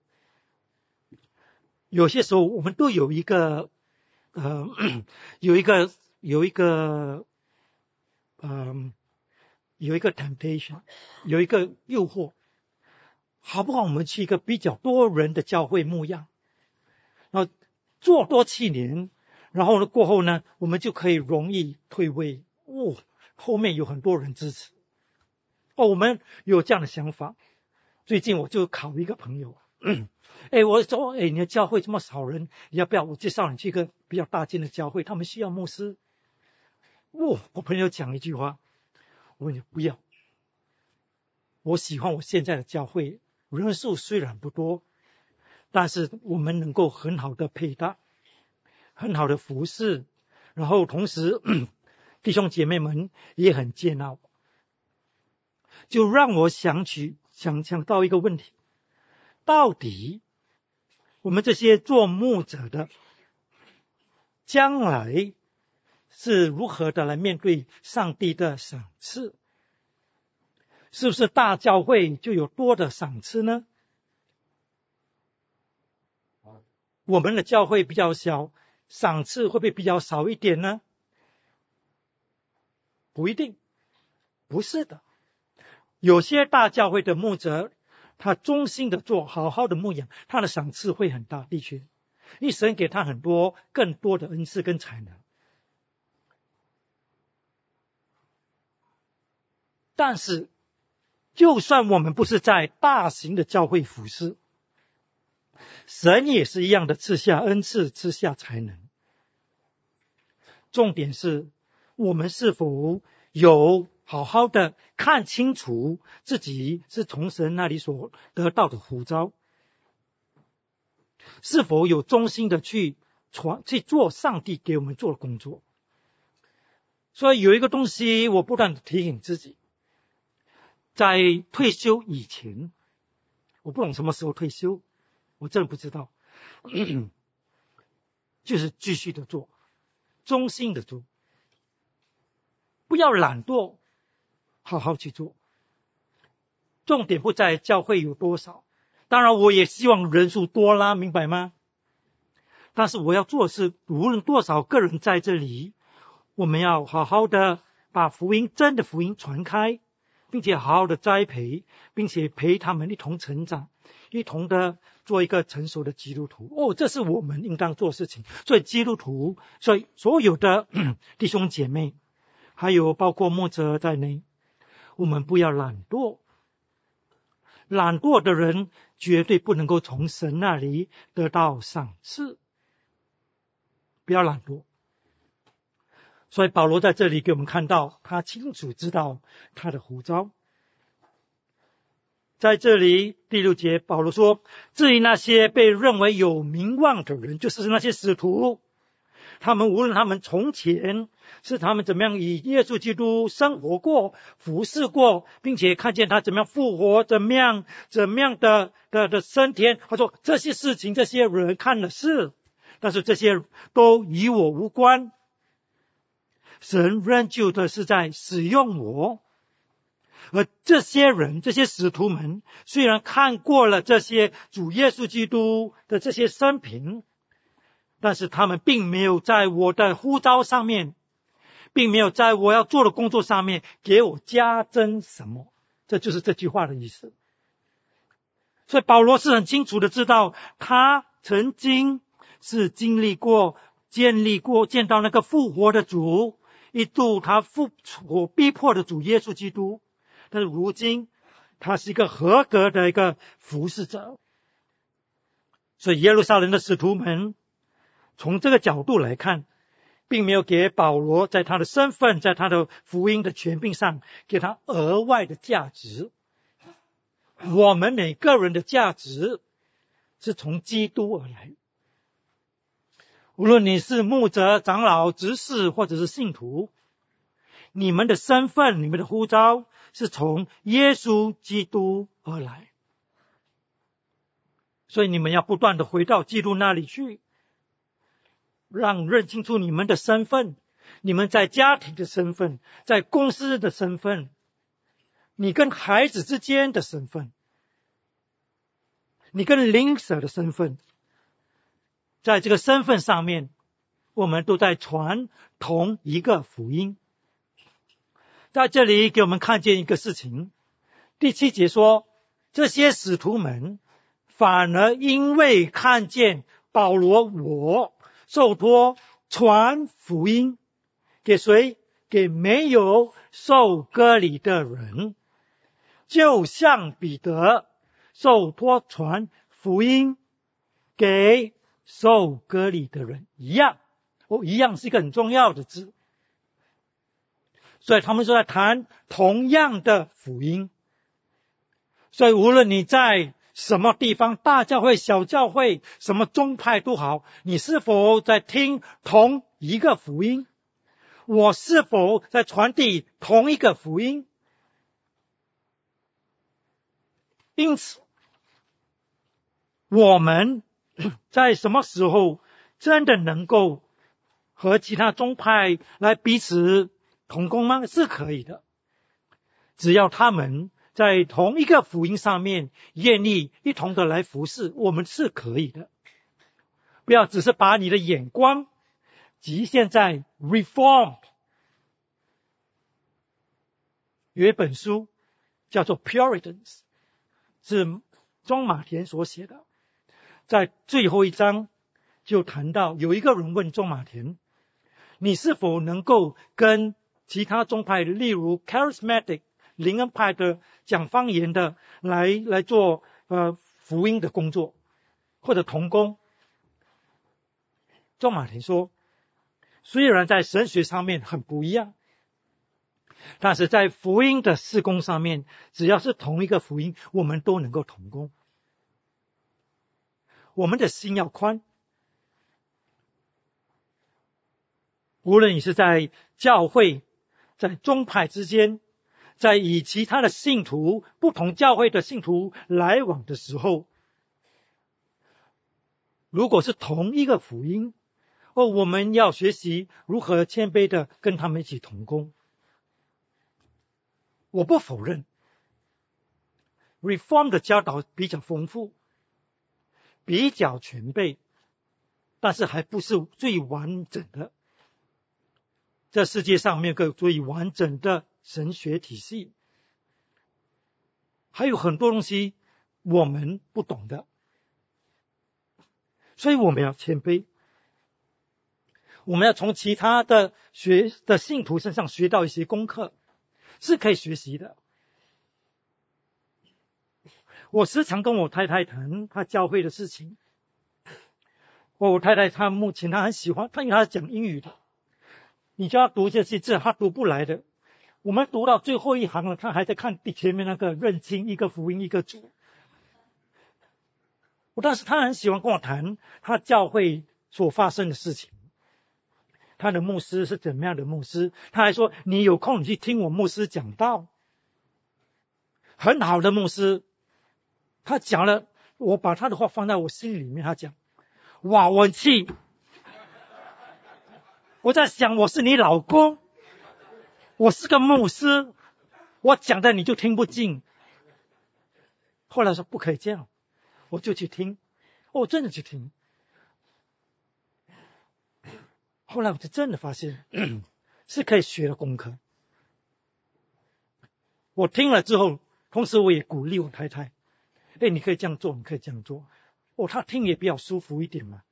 B: 有些时候我们都有一个，呃，有一个有一个，嗯、呃，有一个 temptation， 有一个诱惑。好不好？我们去一个比较多人的教会牧养，然后做多七年，然后呢过后呢，我们就可以容易退位。哦，后面有很多人支持。哦，我们有这样的想法。最近我就考一个朋友，哎，我说，哎，你的教会这么少人，你要不要我介绍你去一个比较大间的教会？他们需要牧师。哦，我朋友讲一句话，我说不要，我喜欢我现在的教会。人数虽然不多，但是我们能够很好的配搭，很好的服侍，然后同时弟兄姐妹们也很接纳我，就让我想起想想到一个问题：到底我们这些做牧者的将来是如何的来面对上帝的赏赐？是不是大教会就有多的赏赐呢？我们的教会比较小，赏赐会不会比较少一点呢？不一定，不是的。有些大教会的牧者，他忠心的做，好好的牧养，他的赏赐会很大，的确，因为神给他很多更多的恩赐跟才能。但是就算我们不是在大型的教会服侍，神也是一样的赐下恩赐，赐下才能。重点是我们是否有好好的看清楚自己是从神那里所得到的呼召，是否有忠心的去传去做上帝给我们做的工作。所以有一个东西我不断的提醒自己，在退休以前，我不懂什么时候退休，我真的不知道，就是继续的做，忠心的做，不要懒惰，好好去做。重点不在教会有多少，当然我也希望人数多啦，明白吗？但是我要做的是，无论多少个人在这里，我们要好好的把福音真的福音传开，并且好好的栽培，并且陪他们一同成长，一同的做一个成熟的基督徒。哦，这是我们应当做的事情。所以基督徒，所以所有的弟兄姐妹，还有包括牧者在内，我们不要懒惰。懒惰的人绝对不能够从神那里得到赏赐。不要懒惰。所以保罗在这里给我们看到，他清楚知道他的呼召。在这里第六节，保罗说，至于那些被认为有名望的人，就是那些使徒，他们无论他们从前是他们怎么样以耶稣基督生活过、服侍过，并且看见他怎么样复活，怎么样怎么样的的的升天，他说这些事情这些人看了是，但是这些都与我无关。神仍旧的是在使用我，而这些人这些使徒们虽然看过了这些主耶稣基督的这些生平，但是他们并没有在我的呼召上面，并没有在我要做的工作上面给我加增什么。这就是这句话的意思。所以保罗是很清楚的知道，他曾经是经历过建立过见到那个复活的主，一度他复活逼迫的主耶稣基督，但是如今他是一个合格的一个服侍者。所以耶路撒冷的使徒们从这个角度来看，并没有给保罗在他的身份，在他的福音的权柄上给他额外的价值。我们每个人的价值是从基督而来。 无论你是牧者、长老、执事或者是信徒，你们的身份、你们的呼召是从耶稣基督而来。所以你们要不断的回到基督那里去，让认清楚你们的身份，你们在家庭的身份，在公司的身份，你跟孩子之间的身份，你跟邻舍的身份，在这个身份上面，我们都在传同一个福音。在这里给我们看见一个事情，第七节说，这些使徒们反而因为看见保罗我受托传福音给谁？给没有受割礼的人，就像彼得受托传福音给受割礼的人一样。哦，一样是一个很重要的字。所以他们说在谈同样的福音。所以无论你在什么地方，大教会、小教会，什么宗派都好，你是否在听同一个福音？我是否在传递同一个福音？因此，我们在什么时候真的能够和其他宗派来彼此同工吗？是可以的，只要他们在同一个福音上面愿意一同的来服侍，我们是可以的。不要只是把你的眼光局限在 Reformed。 有一本书叫做 Puritans， 是庄马田所写的，在最后一章就谈到，有一个人问庄马田，你是否能够跟其他宗派，例如 Charismatic 灵恩派的讲方言的来来做呃福音的工作，或者同工？庄马田说，虽然在神学上面很不一样，但是在福音的事工上面，只要是同一个福音，我们都能够同工。我们的心要宽，无论你是在教会，在宗派之间，在与其他的信徒、不同教会的信徒来往的时候，如果是同一个福音，哦，我们要学习如何谦卑的跟他们一起同工。我不否认 Reform 的教导比较丰富，比较全备，但是还不是最完整的。这世界上没有个最完整的神学体系，还有很多东西我们不懂的，所以我们要谦卑，我们要从其他的学的信徒身上学到一些功课，是可以学习的。我时常跟我太太谈她教会的事情。我太太她目前她很喜欢，她因为她是讲英语的，你叫她读这些字，她读不来的。我们读到最后一行了，她还在看第前面那个认清一个福音一个主。我但是她很喜欢跟我谈她教会所发生的事情，他的牧师是怎么样的牧师，他还说你有空你去听我牧师讲道，很好的牧师。他讲了，我把他的话放在我心里面，他讲，哇，我很气，我在想我是你老公，我是个牧师，我讲的你就听不进。后来说不可以这样，我就去听，我真的去听。后来我就真的发现是可以学的功课。我听了之后，同时我也鼓励我太太，哎，你可以这样做，你可以这样做。哦，他听也比较舒服一点嘛。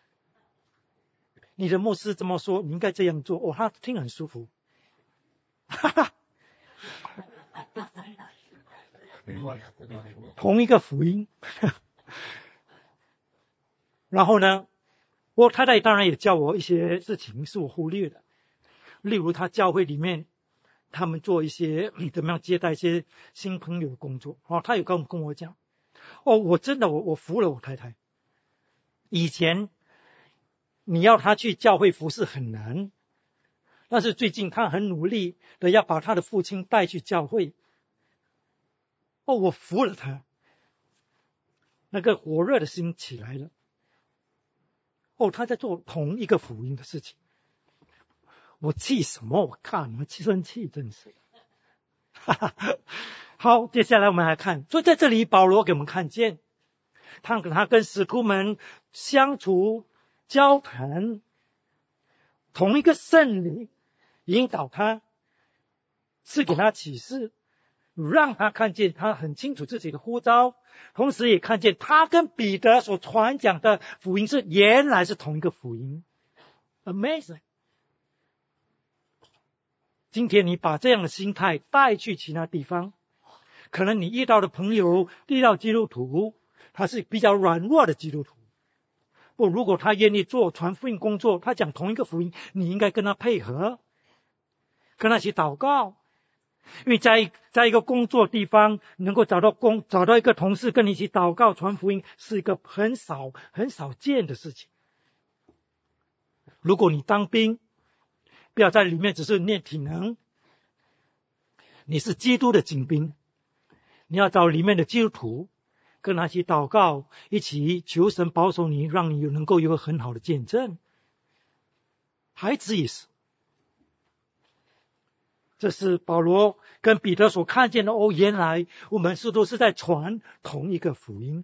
B: 你的牧师这么说，你应该这样做。哦，他听很舒服。哈哈，同一个福音。然后呢，我太太当然也教我一些事情是我忽略的，例如他教会里面他们做一些怎么样接待一些新朋友的工作。哦，他有跟跟我讲，哦，我真的我我服了我太太。以前你要他去教会服侍很难，但是最近他很努力的要把他的父亲带去教会。哦，我服了他，那个火热的心起来了。哦，他在做同一个福音的事情。我气什么？我看你们气生气，真是。哈哈。好，接下来我们来看，所以在这里保罗给我们看见，他跟他跟使徒们相处交谈，同一个圣灵引导他，是给他启示，让他看见他很清楚自己的呼召，同时也看见他跟彼得所传讲的福音是原来是同一个福音。 Amazing。 今天你把这样的心态带去其他地方，可能你遇到的朋友遇到基督徒，他是比较软弱的基督徒，不，如果他愿意做传福音工作，他讲同一个福音，你应该跟他配合，跟他一起祷告。因为在在一个工作地方能够找到工找到一个同事跟你一起祷告传福音，是一个很少很少见的事情。如果你当兵，不要在里面只是练体能，你是基督的精兵，你要找里面的基督徒跟他一起祷告，一起求神保守你，让你能够有个很好的见证。孩子也是，这是保罗跟彼得所看见的。哦，原来我们是都是在传同一个福音。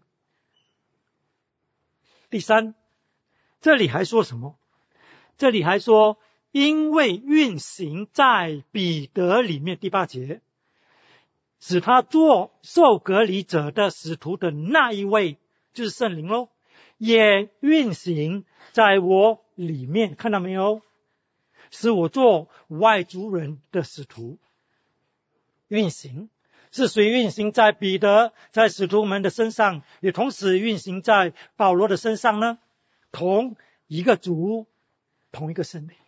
B: 第三，这里还说什么？这里还说因为运行在彼得里面，第八节，使他做受隔离者的使徒的那一位，就是圣灵咯，也运行在我里面，看到没有？使我做外族人的使徒。运行是谁运行在彼得在使徒们的身上，也同时运行在保罗的身上呢？同一个主，同一个圣灵。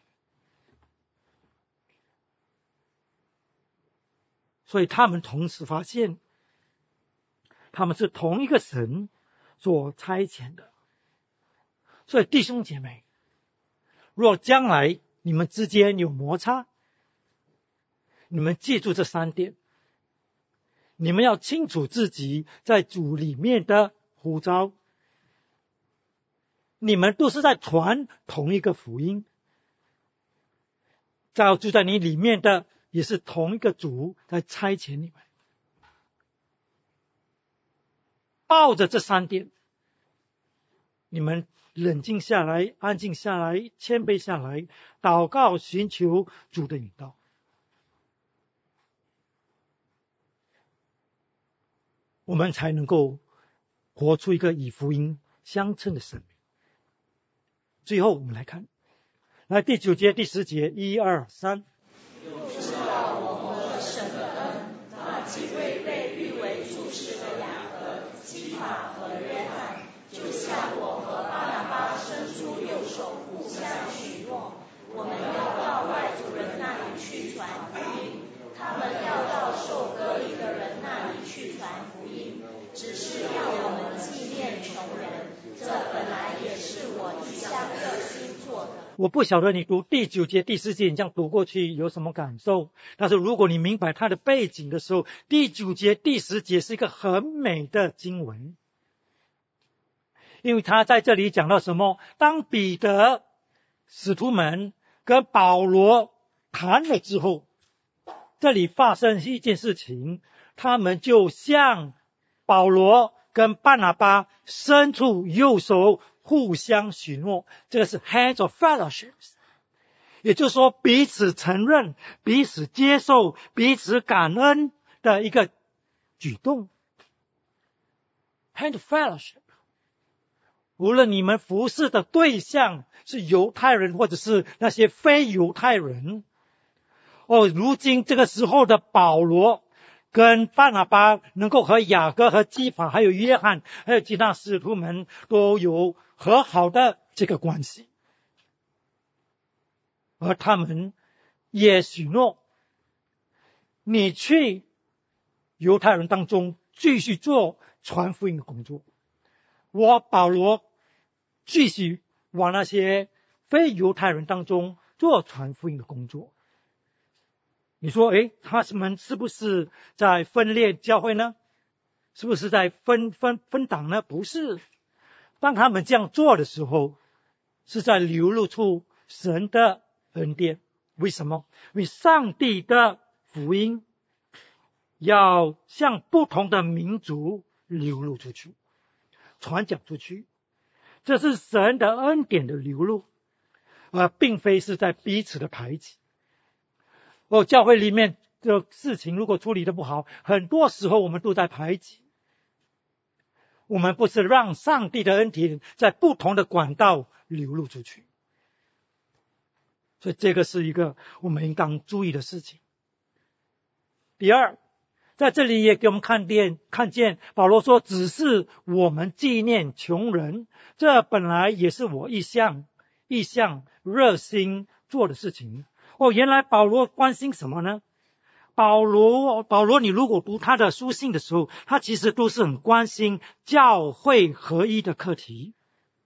B: 所以他们同时发现，他们是同一个神所差遣的。所以弟兄姐妹，若将来你们之间有摩擦，你们记住这三点，你们要清楚自己在主里面的呼召，你们都是在传同一个福音，造就在你里面的也是同一个主在差遣你们。抱着这三点，你们冷静下来，安静下来，谦卑下来，祷告寻求主的引导，我们才能够活出一个以福音相称的生命。最后我们来看，来第九节第十节，一二三。
C: 又知道我们的神的恩，那几位被誉为术士的雅各、基法和约翰，就像我和巴拿巴伸出右手互相许诺，我们要到外族人那里去传福音，他们要到受割礼的人那里去传福音，只是要我们纪念穷人，这本来也是我一向热心做的。
B: 我不晓得你读第九节第十节你这样读过去有什么感受，但是如果你明白它的背景的时候，第九节第十节是一个很美的经文。因为他在这里讲到什么？当彼得、使徒们跟保罗谈了之后，这里发生一件事情，他们就向保罗跟巴拿巴伸出右手，互相许诺，这个是 hands of fellowship， 也就是说彼此承认、彼此接受、彼此感恩的一个举动。hand of fellowship， 无论你们服侍的对象是犹太人或者是那些非犹太人，哦，如今这个时候的保罗跟巴拿巴能够和雅各和基法还有约翰还有其他使徒们都有和好的这个关系，而他们也许诺你去犹太人当中继续做传福音的工作，我保罗继续往那些非犹太人当中做传福音的工作。你说，诶，他们是不是在分裂教会呢？是不是在分分分党呢？不是。当他们这样做的时候，是在流露出神的恩典。为什么？因为上帝的福音要向不同的民族流露出去，传讲出去，这是神的恩典的流露，而并非是在彼此的排挤。哦，教会里面的事情如果处理的不好，很多时候我们都在排挤。我们不是让上帝的恩典在不同的管道流露出去，所以这个是一个我们应当注意的事情。第二，在这里也给我们看见看见保罗说，只是我们纪念穷人，这本来也是我一向一向热心做的事情。哦，原来保罗关心什么呢？保罗，保罗，你如果读他的书信的时候，他其实都是很关心教会合一的课题。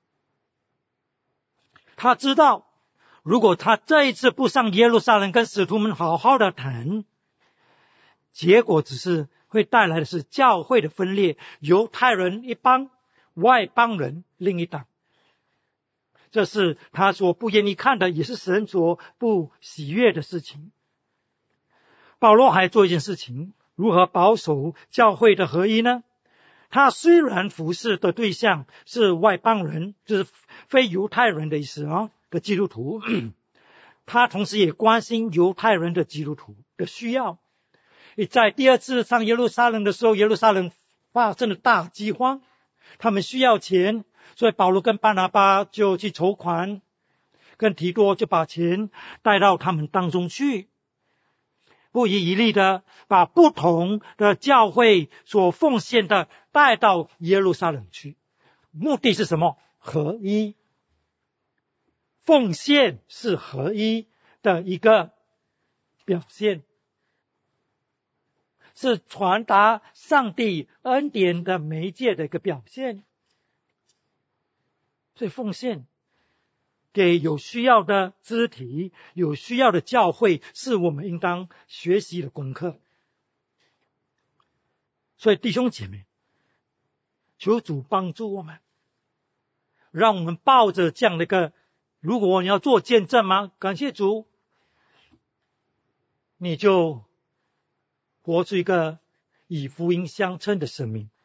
B: 他知道，如果他这一次不上耶路撒冷跟使徒们好好的谈，结果只是会带来的是教会的分裂，犹太人一帮，外邦人另一党。这是他所不愿意看的，也是神所不喜悦的事情。保罗还做一件事情，如何保守教会的合一呢？他虽然服侍的对象是外邦人，就是非犹太人的意思啊的基督徒，他同时也关心犹太人的基督徒的需要。在第二次上耶路撒冷的时候，耶路撒冷发生了大饥荒，他们需要钱，所以保罗跟巴拿巴就去筹款，跟提多就把钱带到他们当中去，不遗余力的把不同的教会所奉献的带到耶路撒冷去。目的是什么？合一。奉献是合一的一个表现，是传达上帝恩典的媒介的一个表现。所以奉献给有需要的肢体，有需要的教会，是我们应当学习的功课。所以弟兄姐妹，求主帮助我们，让我们抱着这样的一个，如果你要做见证吗？感谢主，你就活出一个以福音相称的生命，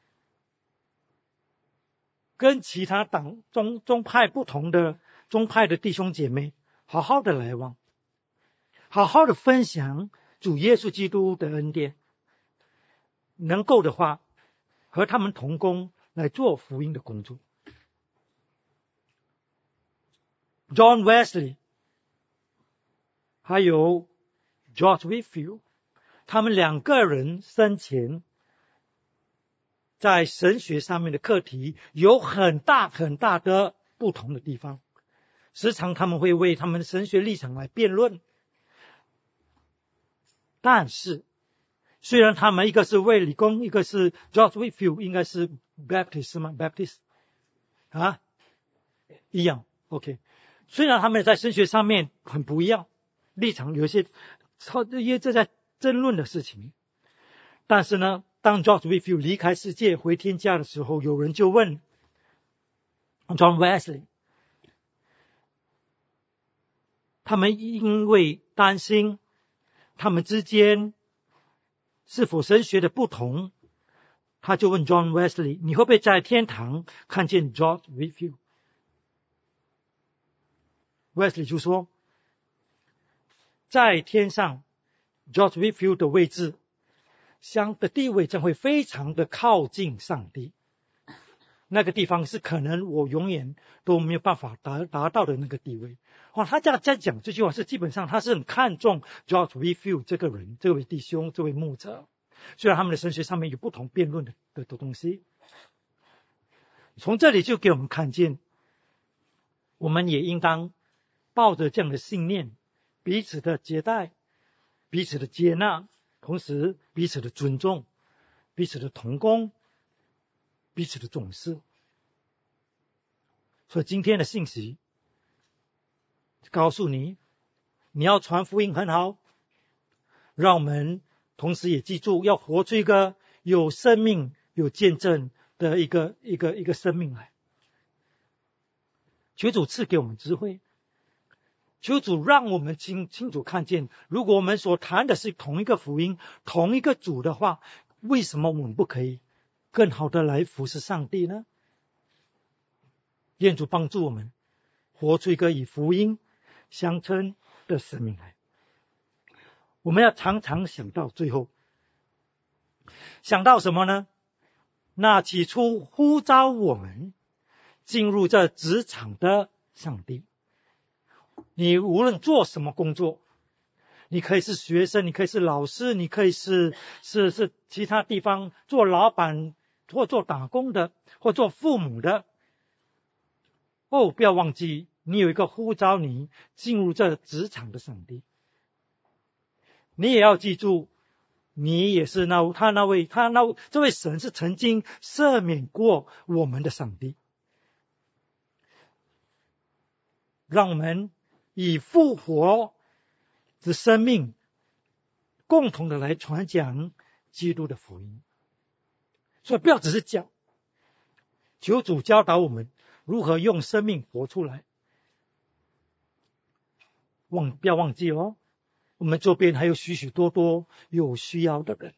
B: 跟其他党宗宗派不同的宗派的弟兄姐妹好好的来往，好好的分享主耶稣基督的恩典，能够的话和他们同工来做福音的工作。John Wesley 还有 George Whitefield， 他们两个人生前在神学上面的课题有很大很大的不同的地方，时常他们会为他们的神学立场来辩论。但是虽然他们一个是卫理公，一个是 George Whitefield 应该是 Baptist 吗 Baptist 啊，一样 OK。 虽然他们在神学上面很不一样，立场有一些因为这在争论的事情，但是呢，当 George Whitefield 离开世界回天家的时候，有人就问 John Wesley， 他们因为担心他们之间是否神学的不同，他就问 John Wesley， 你会不会在天堂看见 George Whitefield？ Wesley 就说，在天上 George Whitefield 的位置相的地位将会非常的靠近上帝，那个地方是可能我永远都没有办法达达到的那个地位。哇，他这样在讲这句话是基本上他是很看重 George Whitefield 这个人，这位弟兄，这位牧者，虽然他们的神学上面有不同辩论的 的, 的东西。从这里就给我们看见，我们也应当抱着这样的信念，彼此的接待，彼此的接纳，同时彼此的尊重，彼此的同工，彼此的重视。所以今天的信息告诉你，你要传福音很好，让我们同时也记住，要活出一个有生命、有见证的一个一个一个生命来。求主赐给我们智慧，求主让我们清清楚看见，如果我们所谈的是同一个福音、同一个主的话，为什么我们不可以更好的来服侍上帝呢？愿主帮助我们活出一个以福音相称的生命来。我们要常常想到最后，想到什么呢？那起初呼召我们进入这职场的上帝。你无论做什么工作，你可以是学生，你可以是老师，你可以是是是其他地方做老板，或做打工的，或做父母的。哦，不要忘记，你有一个呼召你进入这职场的上帝。你也要记住，你也是那他那位他那这位神是曾经赦免过我们的上帝。让我们以复活的生命共同的来传讲基督的福音。所以不要只是讲，求主教导我们如何用生命活出来。忘不要忘记哦，我们周边还有许许多多有需要的人，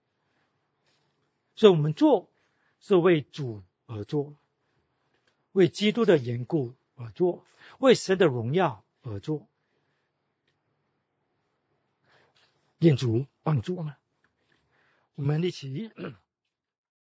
B: 所以我们做是为主而做，为基督的缘故而做，为神的荣耀而做。愿主帮助我们，我们一起